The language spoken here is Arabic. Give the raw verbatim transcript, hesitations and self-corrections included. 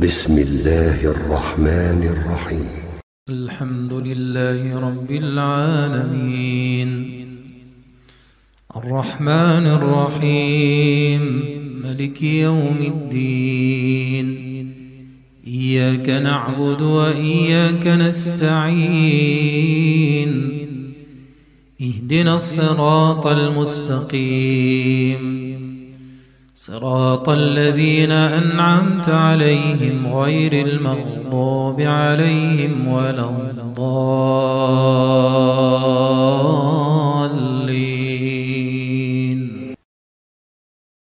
بسم الله الرحمن الرحيم. الحمد لله رب العالمين الرحمن الرحيم ملك يوم الدين. إياك نعبد وإياك نستعين. اهدنا الصراط المستقيم صراط الذين أنعمت عليهم غير المغضوب عليهم ولا الضالين.